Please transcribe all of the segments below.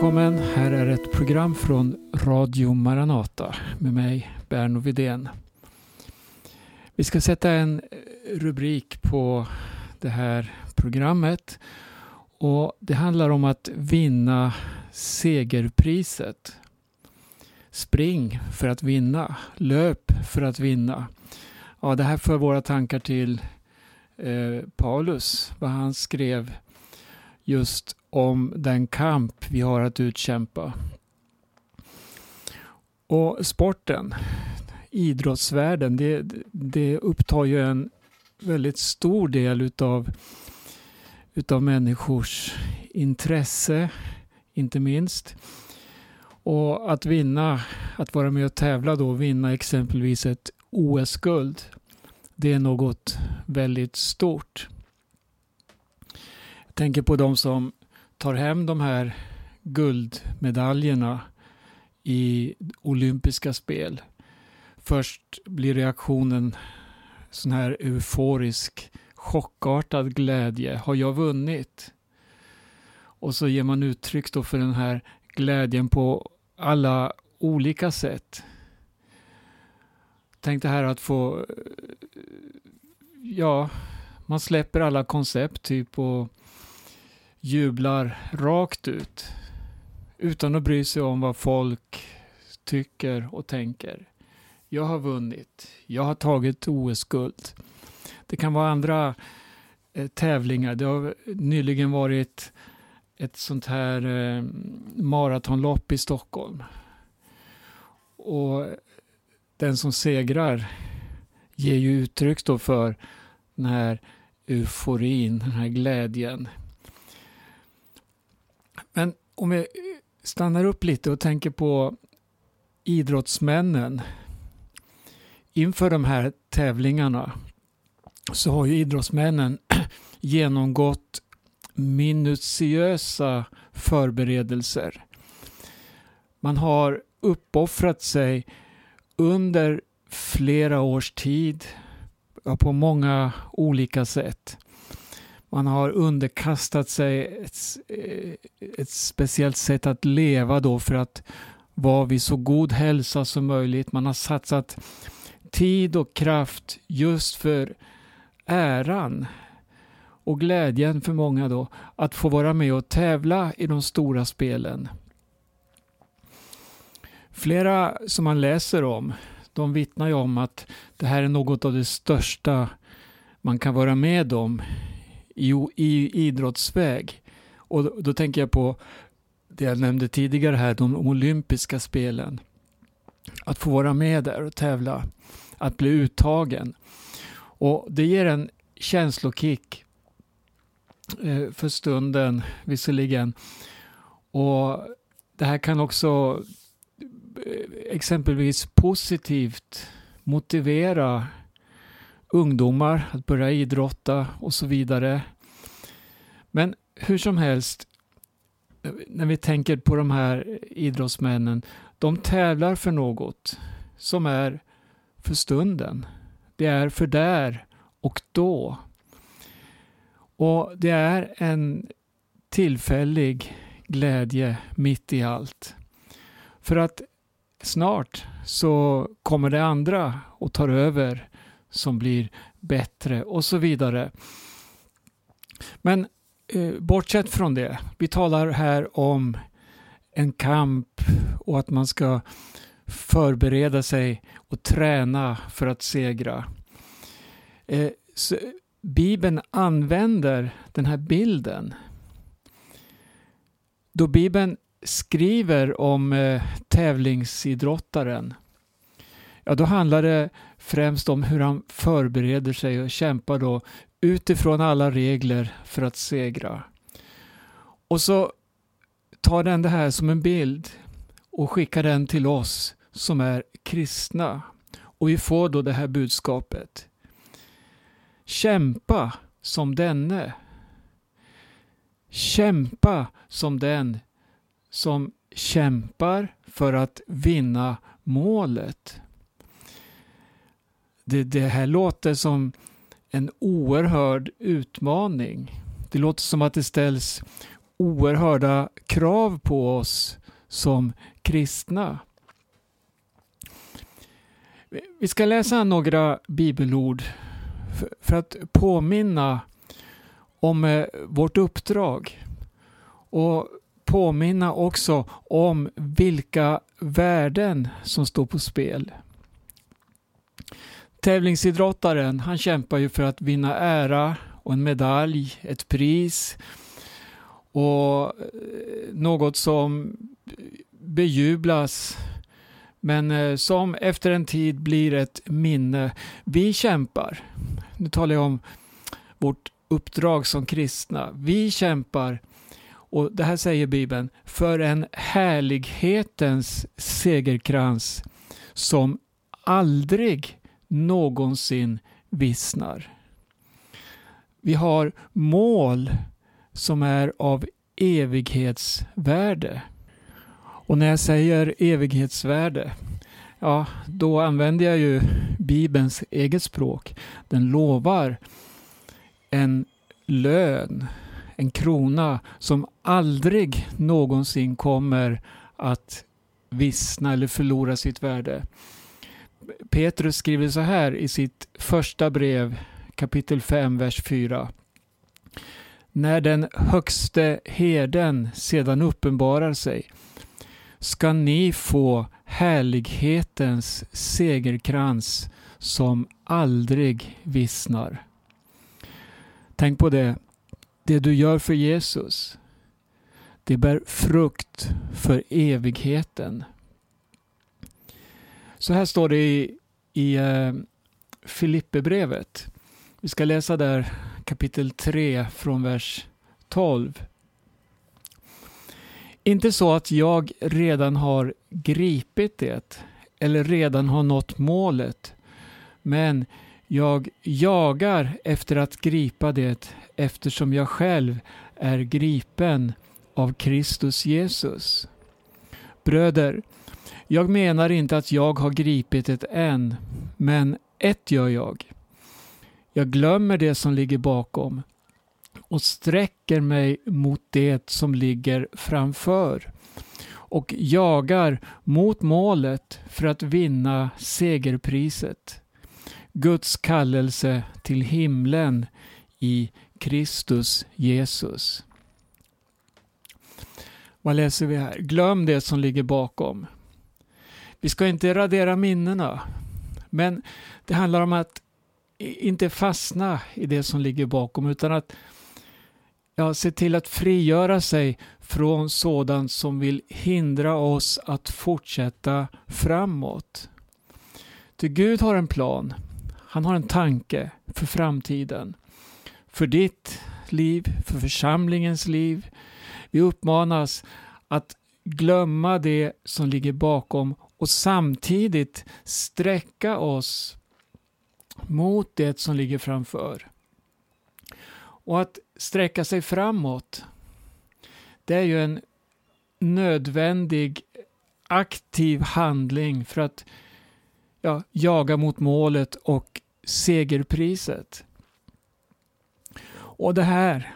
välkommen. Här är ett program från Radio Maranata med mig, Berno Widén. Vi ska sätta en rubrik på det här programmet och det handlar om att vinna segerpriset. Spring för att vinna, löp för att vinna. Ja, det här för våra tankar till Paulus, vad han skrev just om den kamp vi har att utkämpa. Och sporten, idrottsvärlden, det upptar ju en väldigt stor del utav människors intresse, inte minst. Och att vinna, att vara med och tävla då, vinna exempelvis ett OS-guld, det är något väldigt stort. Jag tänker på de som tar hem de här guldmedaljerna i olympiska spel. Först blir reaktionen sån här euforisk, chockartad glädje. Har jag vunnit? Och så ger man uttryck då för den här glädjen på alla olika sätt. Tänk det här att få, man släpper alla koncept typ och jublar rakt ut utan att bry sig om vad folk tycker och tänker. Jag har vunnit. Jag har tagit OS-guld. Det kan vara andra tävlingar. Det har nyligen varit ett sånt här maratonlopp i Stockholm. Och den som segrar ger ju uttryck då för den här euforin, den här glädjen. Men om vi stannar upp lite och tänker på idrottsmännen. Inför de här tävlingarna så har ju idrottsmännen genomgått minutiösa förberedelser. Man har uppoffrat sig under flera års tid på många olika sätt. Man har underkastat sig ett speciellt sätt att leva då för att vara vid så god hälsa som möjligt. Man har satsat tid och kraft just för äran och glädjen för många då att få vara med och tävla i de stora spelen. Flera som man läser om, de vittnar ju om att det här är något av det största man kan vara med om i idrottsväg. Och då tänker jag på det jag nämnde tidigare här, de olympiska spelen. Att få vara med där och tävla, att bli uttagen. Och det ger en känslokick för stunden visserligen. Och det här kan också exempelvis positivt motivera ungdomar att börja idrotta och så vidare. Men hur som helst, när vi tänker på de här idrottsmännen, de tävlar för något som är för stunden. Det är för där och då. Och det är en tillfällig glädje mitt i allt. För att snart så kommer det andra och tar över som blir bättre och så vidare. Men bortsett från det, vi talar här om en kamp och att man ska förbereda sig och träna för att segra. Bibeln använder den här bilden. Då Bibeln skriver om tävlingsidrottaren, ja, då handlar det främst om hur han förbereder sig och kämpar då utifrån alla regler för att segra. Och så tar den det här som en bild och skickar den till oss som är kristna. Och vi får då det här budskapet. Kämpa som denne. Kämpa som den som kämpar för att vinna målet. Det här låter som en oerhörd utmaning. Det låter som att det ställs oerhörda krav på oss som kristna. Vi ska läsa några bibelord för att påminna om vårt uppdrag och påminna också om vilka värden som står på spel. Tävlingsidrottaren, han kämpar ju för att vinna ära och en medalj, ett pris och något som bejublas, men som efter en tid blir ett minne. Vi kämpar. Nu talar jag om vårt uppdrag som kristna. Vi kämpar, och det här säger Bibeln, för en härlighetens segerkrans som aldrig någonsin vissnar. Vi har mål som är av evighetsvärde. Och när jag säger evighetsvärde, ja, då använder jag ju Bibelns eget språk. Den lovar en lön, en krona som aldrig någonsin kommer att vissna eller förlora sitt värde. Petrus skriver så här i sitt första brev, kapitel 5, vers 4. När den högste herden sedan uppenbarar sig, ska ni få härlighetens segerkrans som aldrig vissnar. Tänk på det. Det du gör för Jesus, det bär frukt för evigheten. Så här står det i Filipperbrevet. Vi ska läsa där kapitel 3 från vers 12. Inte så att jag redan har gripit det eller redan har nått målet, men jag jagar efter att gripa det eftersom jag själv är gripen av Kristus Jesus. Bröder, jag menar inte att jag har gripit det än, men ett gör jag. Jag glömmer det som ligger bakom och sträcker mig mot det som ligger framför och jagar mot målet för att vinna segerpriset. Guds kallelse till himlen i Kristus Jesus. Vad läser vi här? Glöm det som ligger bakom. Vi ska inte radera minnena, men det handlar om att inte fastna i det som ligger bakom, utan att se till att frigöra sig från sådant som vill hindra oss att fortsätta framåt. Ty Gud har en plan. Han har en tanke för framtiden. För ditt liv, för församlingens liv. Vi uppmanas att glömma det som ligger bakom och samtidigt sträcka oss mot det som ligger framför. Och att sträcka sig framåt, det är ju en nödvändig aktiv handling för att jaga mot målet och segerpriset. Och det här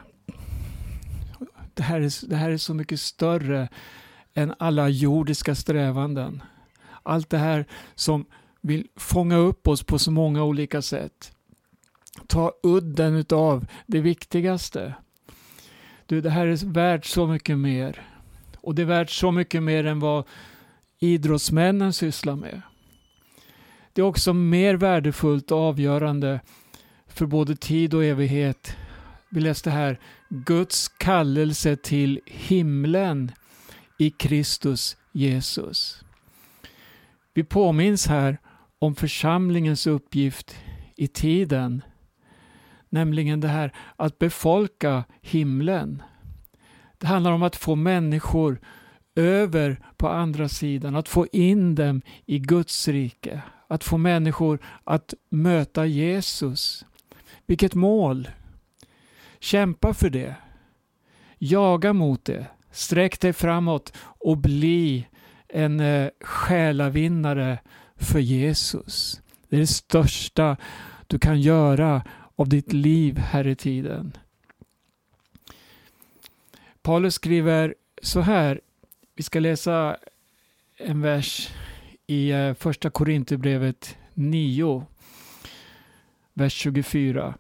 är så mycket större än alla jordiska strävanden. Allt det här som vill fånga upp oss på så många olika sätt. Ta udden utav det viktigaste. Det här är värt så mycket mer. Och det är värt så mycket mer än vad idrottsmännen sysslar med. Det är också mer värdefullt och avgörande för både tid och evighet. Vi läste här Guds kallelse till himlen i Kristus Jesus. Vi påminns här om församlingens uppgift i tiden. Nämligen det här att befolka himlen. Det handlar om att få människor över på andra sidan. Att få in dem i Guds rike. Att få människor att möta Jesus. Vilket mål! Kämpa för det. Jaga mot det. Sträck dig framåt och bli en själavinnare för Jesus. Det är det största du kan göra av ditt liv här i tiden. Paulus skriver så här. Vi ska läsa en vers i första Korinthierbrevet 9, vers 24.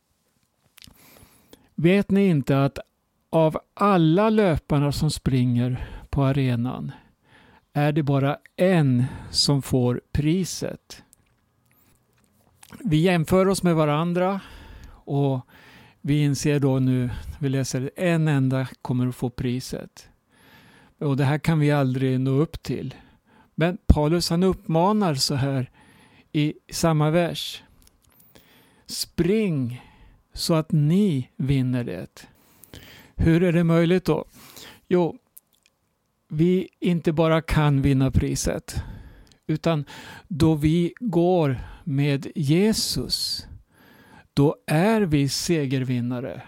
Vet ni inte att av alla löparna som springer på arenan är det bara en som får priset? Vi jämför oss med varandra och vi inser då nu, vi läser, en enda kommer att få priset. Och det här kan vi aldrig nå upp till. Men Paulus han uppmanar så här i samma vers. Spring så att ni vinner det. Hur är det möjligt då? Jo, vi inte bara kan vinna priset, utan då vi går med Jesus, då är vi segervinnare.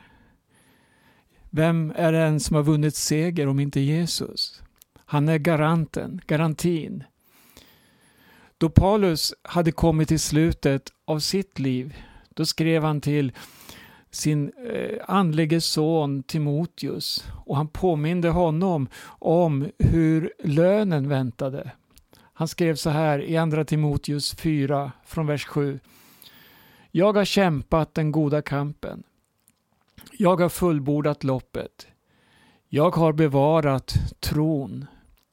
Vem är den som har vunnit seger om inte Jesus? Han är garantin. Då Paulus hade kommit till slutet av sitt liv, då skrev han till sin andlige son Timoteus och han påminde honom om hur lönen väntade. Han skrev så här i andra Timoteus 4 från vers 7. Jag har kämpat den goda kampen. Jag har fullbordat loppet. Jag har bevarat tron.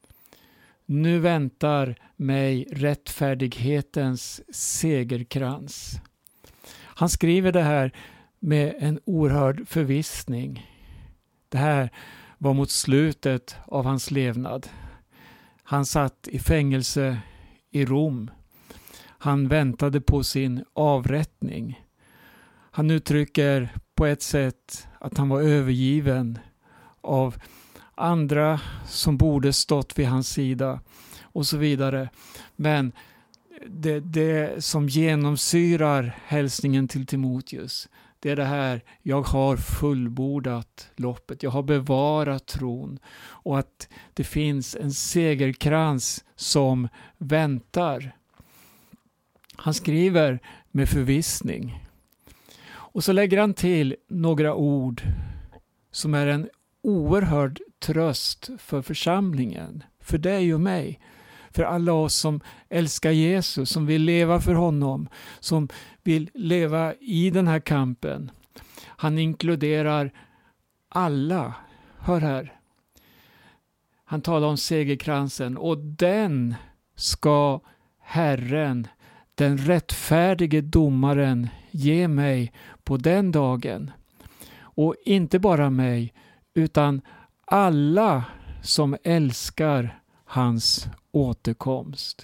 Nu väntar mig rättfärdighetens segerkrans. Han skriver det här med en oerhörd förvissning. Det här var mot slutet av hans levnad. Han satt i fängelse i Rom. Han väntade på sin avrättning. Han uttrycker på ett sätt att han var övergiven av andra som borde stått vid hans sida och så vidare. Men det som genomsyrar hälsningen till Timoteus, det är det här: jag har fullbordat loppet, jag har bevarat tron och att det finns en segerkrans som väntar. Han skriver med förvissning. Och så lägger han till några ord som är en oerhörd tröst för församlingen, för dig och mig, för alla oss som älskar Jesus, som vill leva för honom, som vill leva i den här kampen. Han inkluderar alla. Hör här. Han talar om segerkransen och den ska Herren, den rättfärdige domaren, ge mig på den dagen. Och inte bara mig, utan alla som älskar hans återkomst.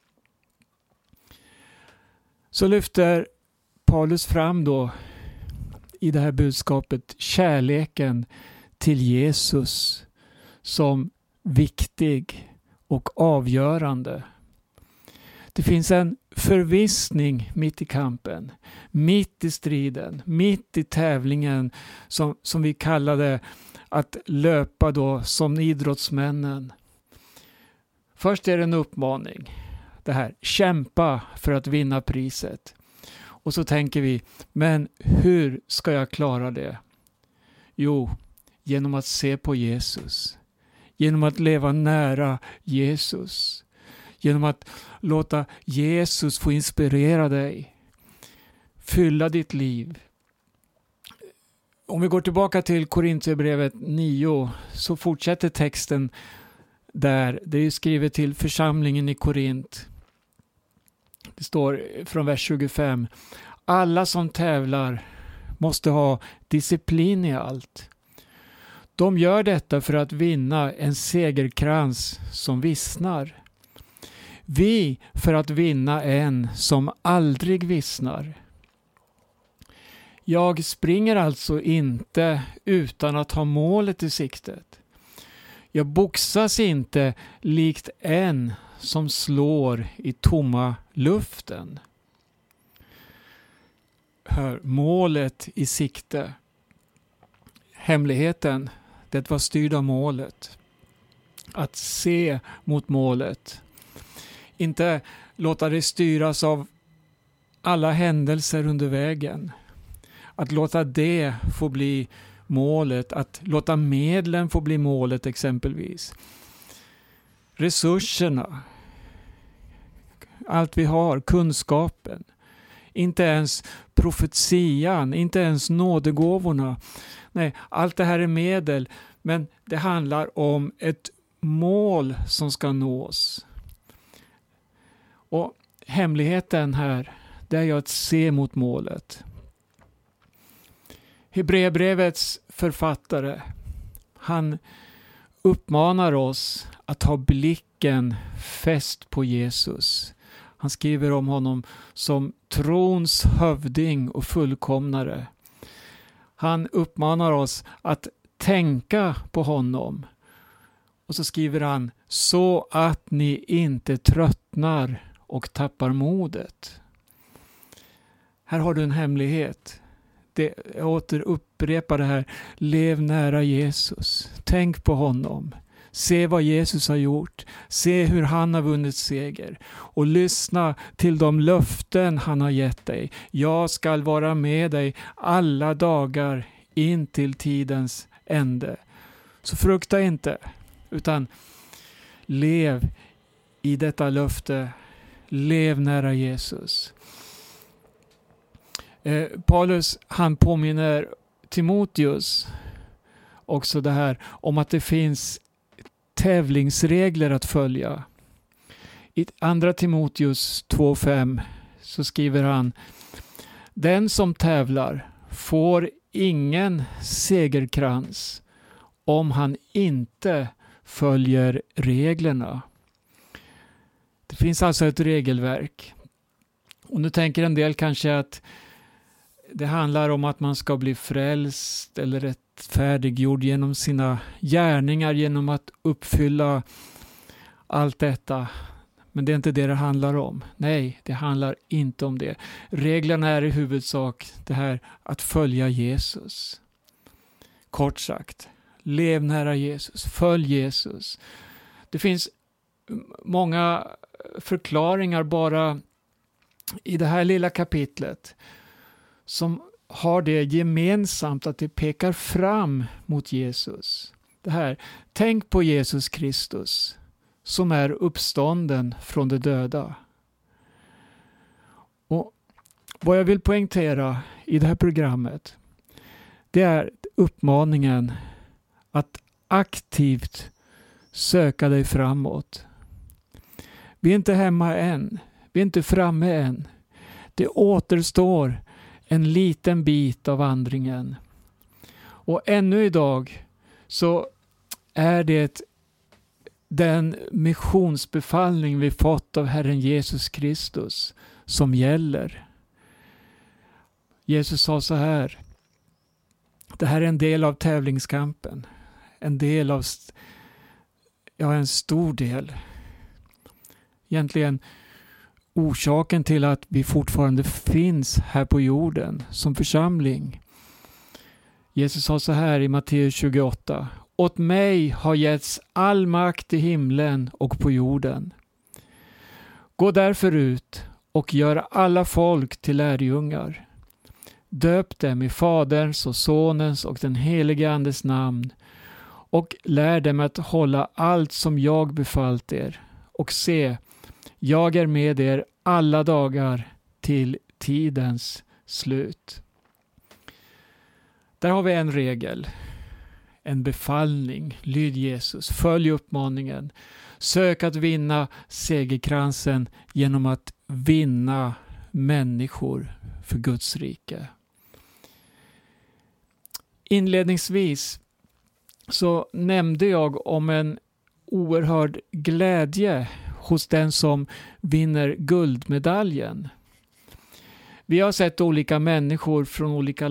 Så lyfter Paulus fram då i det här budskapet kärleken till Jesus som viktig och avgörande. Det finns en förvissning mitt i kampen, mitt i striden, mitt i tävlingen som vi kallade att löpa då som idrottsmännen. Först är det en uppmaning. Det här, kämpa för att vinna priset. Och så tänker vi, men hur ska jag klara det? Jo, genom att se på Jesus. Genom att leva nära Jesus. Genom att låta Jesus få inspirera dig. Fylla ditt liv. Om vi går tillbaka till Korinthierbrevet 9 så fortsätter texten där. Det är skrivet till församlingen i Korint. Det står från vers 25. Alla som tävlar måste ha disciplin i allt. De gör detta för att vinna en segerkrans som vissnar. Vi för att vinna en som aldrig vissnar. Jag springer alltså inte utan att ha målet i siktet. Jag boxas inte likt en som slår i tomma luften. Hör, målet i sikte. Hemligheten, det var styrd av målet. Att se mot målet. Inte låta det styras av alla händelser under vägen. Att låta det få bli målet, att låta medlen få bli målet exempelvis. Resurserna, allt vi har, kunskapen, inte ens profetian, inte ens nådegåvorna. Nej, allt det här är medel, men det handlar om ett mål som ska nås. Och hemligheten här, det är ju att se mot målet. Hebreerbrevets författare, han uppmanar oss att ha blicken fäst på Jesus. Han skriver om honom som trons hövding och fullkomnare. Han uppmanar oss att tänka på honom. Och så skriver han, så att ni inte tröttnar och tappar modet. Här har du en hemlighet. Jag återupprepar det här. Lev nära Jesus. Tänk på honom. Se vad Jesus har gjort. Se hur han har vunnit seger. Och lyssna till de löften han har gett dig. Jag ska vara med dig alla dagar in till tidens ände. Så frukta inte, utan lev i detta löfte. Lev nära Jesus. Paulus, han påminner Timoteus också det här om att det finns tävlingsregler att följa. I andra Timoteus 2:5 så skriver han: den som tävlar får ingen segerkrans om han inte följer reglerna. Det finns alltså ett regelverk. Och nu tänker en del kanske att det handlar om att man ska bli frälst eller rättfärdiggjord genom sina gärningar, genom att uppfylla allt detta. Men det är inte det handlar om. Nej, det handlar inte om det. Reglerna är i huvudsak det här att följa Jesus. Kort sagt, lev nära Jesus, följ Jesus. Det finns många förklaringar bara i det här lilla kapitlet som har det gemensamt att det pekar fram mot Jesus. Det här, tänk på Jesus Kristus som är uppstånden från de döda. Och vad jag vill poängtera i det här programmet, det är uppmaningen att aktivt söka dig framåt. Vi är inte hemma än. Vi är inte framme än. Det återstår en liten bit av vandringen. Och ännu idag så är det den missionsbefallning vi fått av Herren Jesus Kristus som gäller. Jesus sa så här: det här är en del av tävlingskampen. En del av, en stor del. Egentligen orsaken till att vi fortfarande finns här på jorden som församling. Jesus sa så här i Matteus 28: åt mig har getts all makt i himlen och på jorden. Gå därför ut och gör alla folk till lärjungar. Döp dem i Faderns och Sonens och den helige Andes namn och lär dem att hålla allt som jag befallt er. Och se, jag är med er alla dagar till tidens slut. Där har vi en regel, en befallning. Lyd Jesus, följ uppmaningen. Sök att vinna segerkransen genom att vinna människor för Guds rike. Inledningsvis så nämnde jag om en oerhörd glädje hos den som vinner guldmedaljen. Vi har sett olika människor från olika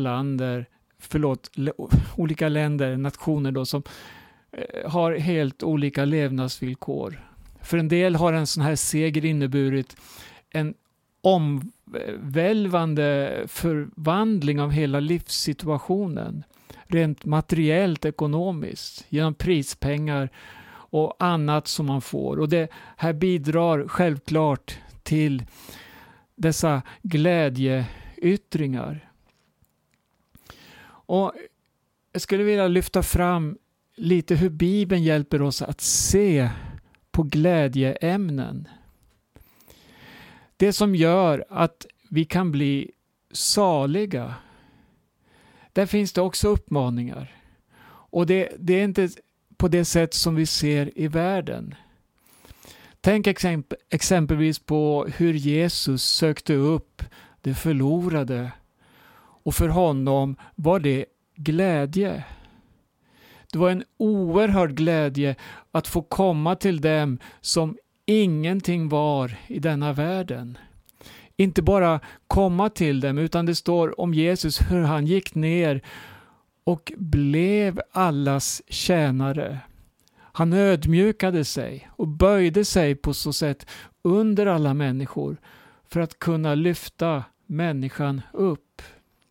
länder, nationer då, som har helt olika levnadsvillkor. För en del har en sån här seger inneburit en omvälvande förvandling av hela livssituationen. Rent materiellt, ekonomiskt, genom prispengar och annat som man får. Och det här bidrar självklart till dessa glädjeyttringar. Och jag skulle vilja lyfta fram lite hur Bibeln hjälper oss att se på glädjeämnen. Det som gör att vi kan bli saliga. Där finns det också uppmaningar. Och det är inte på det sätt som vi ser i världen. Tänk exempelvis på hur Jesus sökte upp det förlorade. Och för honom var det glädje. Det var en oerhörd glädje att få komma till dem som ingenting var i denna världen. Inte bara komma till dem, utan det står om Jesus hur han gick ner och blev allas tjänare. Han ödmjukade sig och böjde sig på så sätt under alla människor för att kunna lyfta människan upp.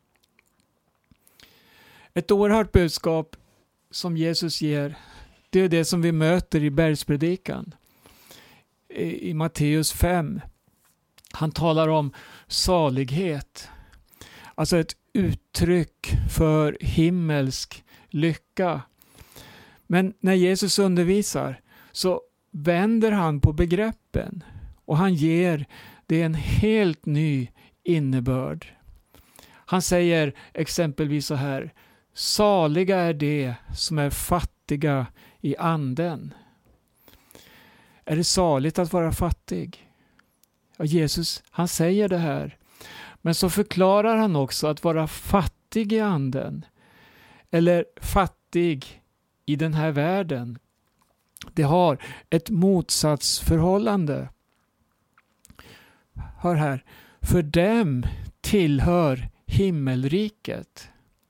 Ett oerhört budskap som Jesus ger, det är det som vi möter i bergspredikan. I Matteus 5. Han talar om salighet. Alltså ett uttryck för himmelsk lycka. Men när Jesus undervisar så vänder han på begreppen och han ger det en helt ny innebörd. Han säger exempelvis så här: saliga är de som är fattiga i anden. Är det saligt att vara fattig? Ja, Jesus, han säger det här. Men så förklarar han också att vara fattig i anden eller fattig i den här världen. Det har ett motsatsförhållande. Hör här. För dem tillhör himmelriket.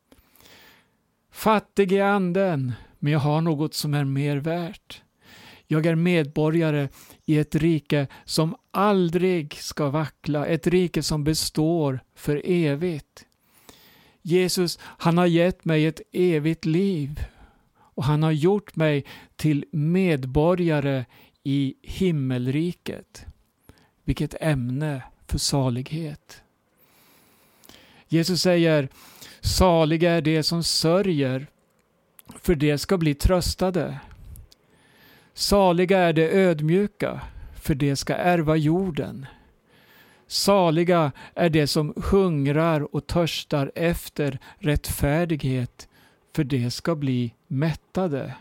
Fattig i anden, men jag har något som är mer värt. Jag är medborgare i ett rike som aldrig ska vackla, ett rike som består för evigt. Jesus, han har gett mig ett evigt liv och han har gjort mig till medborgare i himmelriket. Vilket ämne för salighet. Jesus säger: saliga är de som sörjer, för det ska bli tröstade. Saliga är de ödmjuka, för det ska ärva jorden. Saliga är de som hungrar och törstar efter rättfärdighet, för det ska bli mättade.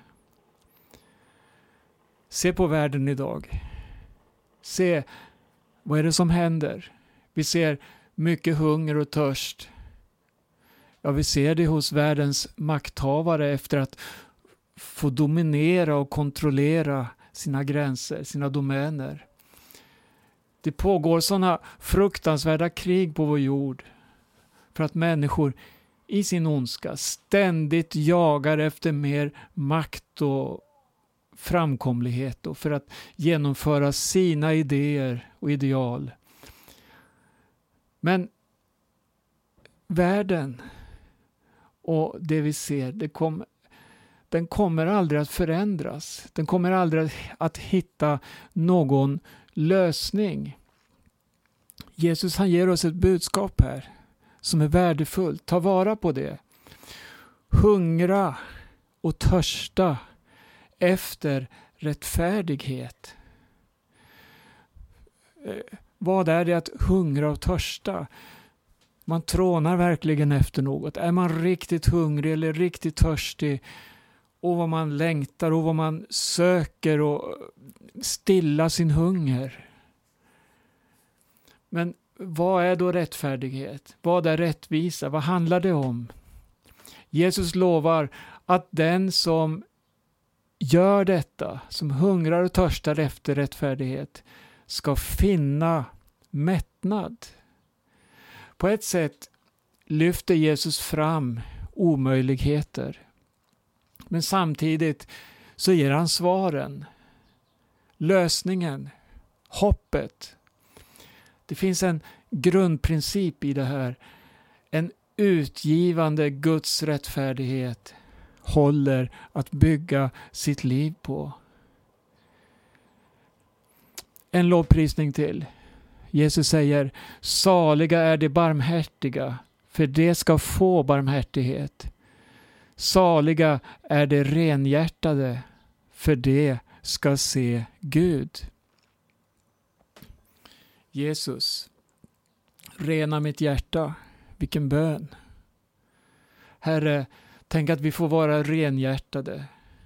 Se på världen idag. Se, vad är det som händer? Vi ser mycket hunger och törst. Ja, vi ser det hos världens makthavare efter att få dominera och kontrollera sina gränser, sina domäner. Det pågår sådana fruktansvärda krig på vår jord för att människor i sin ondska ständigt jagar efter mer makt och framkomlighet och för att genomföra sina idéer och ideal. Men världen och det vi ser, den kommer aldrig att förändras. Den kommer aldrig att hitta någon lösning. Jesus, han ger oss ett budskap här som är värdefullt. Ta vara på det. Hungra och törsta efter rättfärdighet. Vad är det att hungra och törsta? Man trånar verkligen efter något. Är man riktigt hungrig eller riktigt törstig, och vad man längtar och vad man söker och stilla sin hunger. Men vad är då rättfärdighet? Vad är rättvisa? Vad handlar det om? Jesus lovar att den som gör detta, som hungrar och törstar efter rättfärdighet, ska finna mättnad. På ett sätt lyfter Jesus fram omöjligheter. Men samtidigt så ger han svaren, lösningen, hoppet. Det finns en grundprincip i det här. En utgivande Guds rättfärdighet håller att bygga sitt liv på. En lovprisning till. Jesus säger: saliga är de barmhärtiga, för de ska få barmhärtighet. Saliga är de renhjärtade, för de ska se Gud. Jesus, rena mitt hjärta. Vilken bön. Herre, tänk att vi får vara renhjärtade.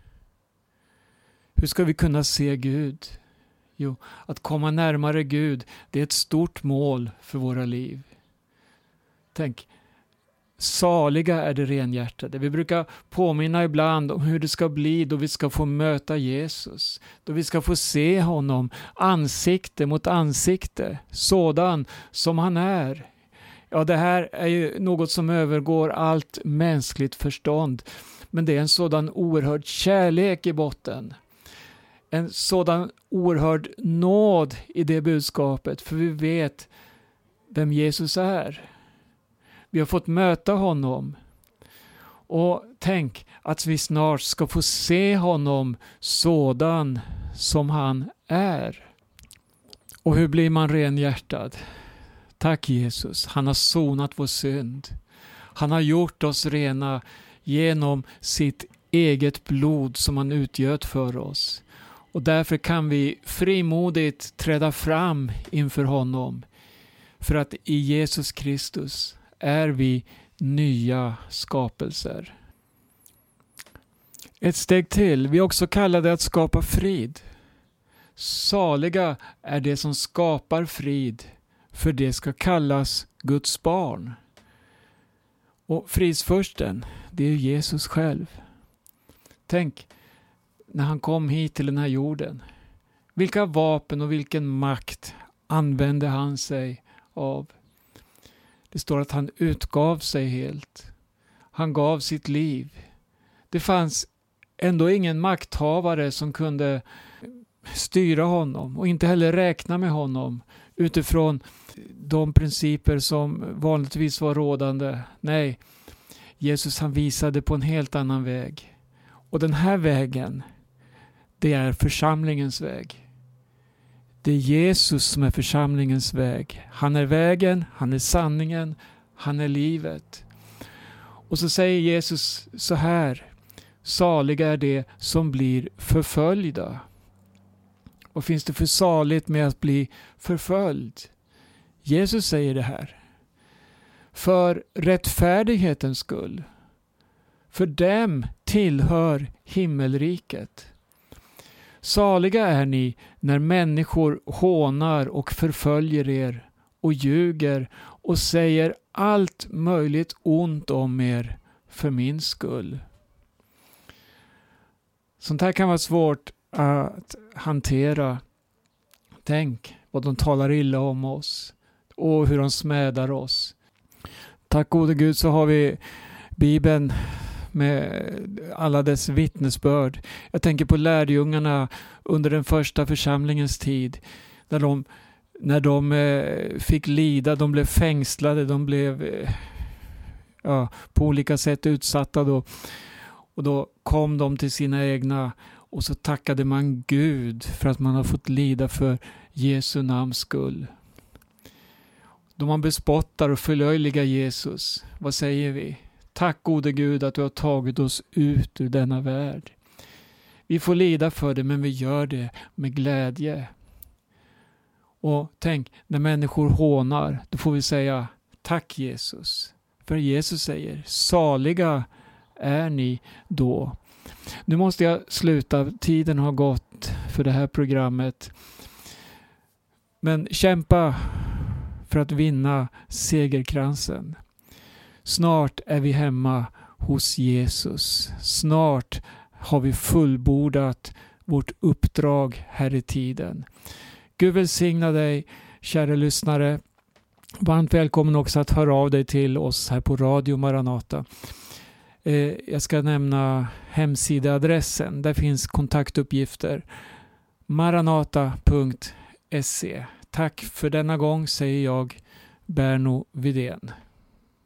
Hur ska vi kunna se Gud? Jo, att komma närmare Gud, det är ett stort mål för våra liv. Tänk, saliga är de renhjärtade. Vi brukar påminna ibland om hur det ska bli då vi ska få möta Jesus. Då vi ska få se honom ansikte mot ansikte, sådan som han är. Ja, det här är ju något som övergår allt mänskligt förstånd. Men det är en sådan oerhörd kärlek i botten. En sådan oerhörd nåd i det budskapet. För vi vet vem Jesus är. Vi har fått möta honom. Och tänk att vi snart ska få se honom sådan som han är. Och hur blir man renhjärtad? Tack Jesus, han har sonat vår synd. Han har gjort oss rena genom sitt eget blod som han utgöt för oss. Och därför kan vi frimodigt träda fram inför honom. För att i Jesus Kristus är vi nya skapelser. Ett steg till, vi också kallade att skapa frid. Saliga är det som skapar frid, för det ska kallas Guds barn. Och fridsfursten, det är Jesus själv. Tänk, när han kom hit till den här jorden, vilka vapen och vilken makt använde han sig av? Det står att han utgav sig helt. Han gav sitt liv. Det fanns ändå ingen makthavare som kunde styra honom och inte heller räkna med honom utifrån de principer som vanligtvis var rådande. Nej, Jesus han visade på en helt annan väg. Och den här vägen, det är församlingens väg. Det är Jesus som är församlingens väg. Han är vägen, han är sanningen, han är livet. Och så säger Jesus så här: saliga är det som blir förföljda. Vad finns det för saligt med att bli förföljd? Jesus säger det här: för rättfärdighetens skull. För dem tillhör himmelriket. Saliga är ni när människor hånar och förföljer er och ljuger och säger allt möjligt ont om er för min skull. Sånt här kan vara svårt att hantera. Tänk vad de talar illa om oss och hur de smädar oss. Tack gode Gud så har vi Bibeln med alla dess vittnesbörd. Jag tänker på lärjungarna under den första församlingens tid. När de fick lida, de blev fängslade, de blev på olika sätt utsatta då. Och då kom de till sina egna och så tackade man Gud för att man har fått lida för Jesu namns skull. Då man bespottar och förlöjligar Jesus, vad säger vi? Tack gode Gud att du har tagit oss ut ur denna värld. Vi får lida för det, men vi gör det med glädje. Och tänk, när människor hånar, då får vi säga tack Jesus. För Jesus säger, saliga är ni då. Nu måste jag sluta, tiden har gått för det här programmet. Men kämpa för att vinna segerkransen. Snart är vi hemma hos Jesus. Snart har vi fullbordat vårt uppdrag här i tiden. Gud välsigna dig, kära lyssnare. Varmt välkommen också att höra av dig till oss här på Radio Maranata. Jag ska nämna hemsidaadressen. Där finns kontaktuppgifter. maranata.se. Tack för denna gång, säger jag, Berno Widén.